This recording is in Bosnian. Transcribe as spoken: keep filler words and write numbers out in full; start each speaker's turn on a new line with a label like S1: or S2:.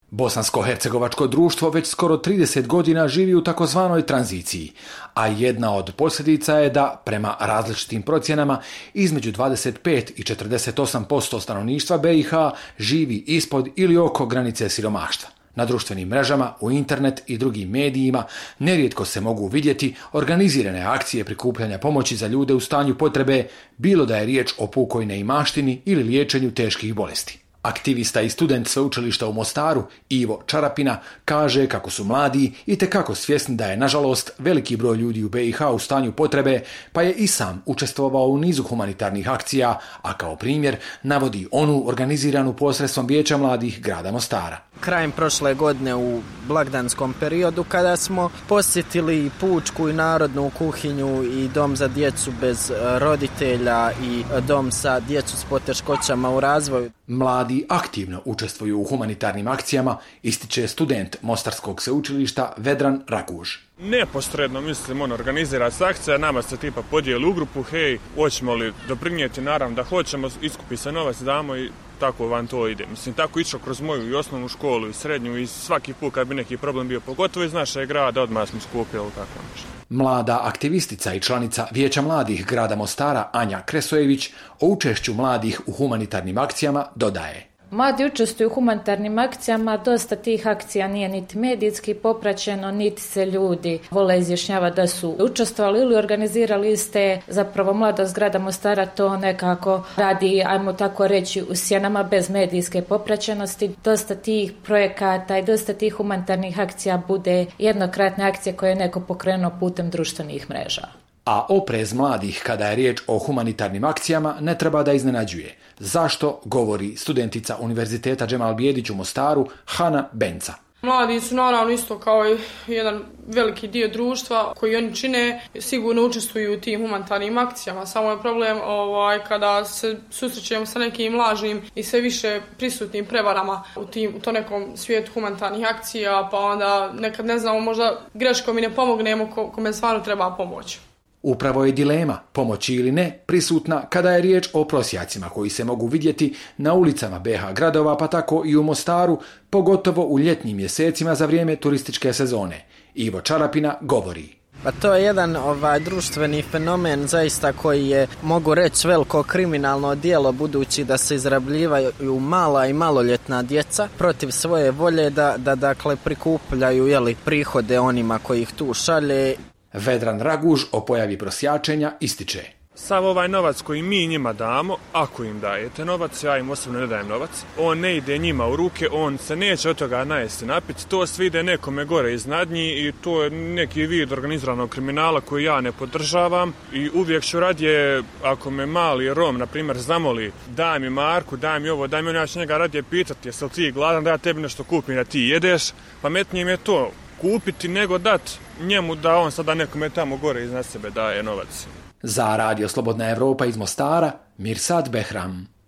S1: Bosansko-hercegovačko društvo već skoro trideset godina živi u takozvanoj tranziciji, a jedna od posljedica je da, prema različitim procjenama, između dvadeset pet i četrdeset osam posto stanovništva B i H živi ispod ili oko granice siromaštva. Na društvenim mrežama, u internet i drugim medijima nerijetko se mogu vidjeti organizirane akcije prikupljanja pomoći za ljude u stanju potrebe, bilo da je riječ o pukoj neimaštini ili liječenju teških bolesti. Aktivista i student sveučilišta u Mostaru, Ivo Čarapina, kaže kako su mladi itekako svjesni da je, nažalost, veliki broj ljudi u B i H u stanju potrebe, pa je i sam učestvovao u nizu humanitarnih akcija, a kao primjer navodi onu organiziranu posredstvom Vijeća mladih grada Mostara.
S2: Krajem prošle godine u blagdanskom periodu, kada smo posjetili i pučku i narodnu kuhinju i dom za djecu bez roditelja i dom sa djecu s poteškoćama u razvoju.
S1: Mladi aktivno učestvuju u humanitarnim akcijama, ističe student Mostarskog sveučilišta Vedran Raguž.
S3: Neposredno, mislim, on organizira se akcija, nama se tipa podijeli u grupu, hej, hoćemo li doprinijeti, naravno da hoćemo, iskupi se novac, damo i tako vam to ide. Mislim, tako išao kroz moju i osnovnu školu i srednju i svaki put kad bi neki problem bio, pogotovo iz našeg grada, odmah smo skupili tako nešto.
S1: Mlada aktivistica i članica Vijeća mladih grada Mostara Anja Kresojević o učešću mladih u humanitarnim akcijama dodaje.
S4: Mladi učestvuju u humanitarnim akcijama, dosta tih akcija nije niti medijski popraćeno, niti se ljudi vole izjašnjavati da su učestvovali ili organizirali iste. Zapravo mladost grada Mostara to nekako radi, ajmo tako reći, u sjenama bez medijske popraćenosti. Dosta tih projekata i dosta tih humanitarnih akcija bude jednokratne akcije koje je neko pokrenuo putem društvenih mreža.
S1: A oprez mladih kada je riječ o humanitarnim akcijama ne treba da iznenađuje. Zašto, govori studentica Univerziteta Džemal Bijedić u Mostaru Hana Benca.
S5: Mladi su naravno isto kao i jedan veliki dio društva koji oni čine, sigurno učestvuju u tim humanitarnim akcijama. Samo je problem ovaj, kada se susrećemo sa nekim lažnim i sve više prisutnim prevarama u, tim, u to nekom svijetu humanitarnih akcija, pa onda nekad ne znamo, možda greškom i ne pomognemo ko, kome stvarno treba pomoći.
S1: Upravo je dilema, pomoći ili ne, prisutna kada je riječ o prosjacima koji se mogu vidjeti na ulicama B H gradova, pa tako i u Mostaru, pogotovo u ljetnim mjesecima za vrijeme turističke sezone. Ivo Čarapina govori.
S2: Pa to je jedan ovaj društveni fenomen zaista koji je, mogu reći, veliko kriminalno djelo, budući da se izrabljivaju mala i maloljetna djeca protiv svoje volje da, da dakle prikupljaju jeli, prihode onima koji ih tu šalje.
S1: Vedran Raguž o pojavi prosjačenja ističe.
S3: Sav ovaj novac koji mi njima damo, ako im dajete novac, ja im osobno ne dajem novac, on ne ide njima u ruke, on se neće od toga najesti napiti, to sve ide nekome gore iznad njih i to je neki vid organiziranog kriminala koji ja ne podržavam i uvijek ću radije, ako me mali Rom, na primjer, zamoli, daj mi Marku, daj mi ovo, daj mi ono, ja ću njega radije pitati, jesi li ti gladan da ja tebi nešto kupim da ti jedeš, pametnije mi je to kupiti nego dat njemu da on sada nekome tamo gore iznad sebe daje novac.
S1: Za Radio Slobodna Evropa iz Mostara, Mirsad Behram.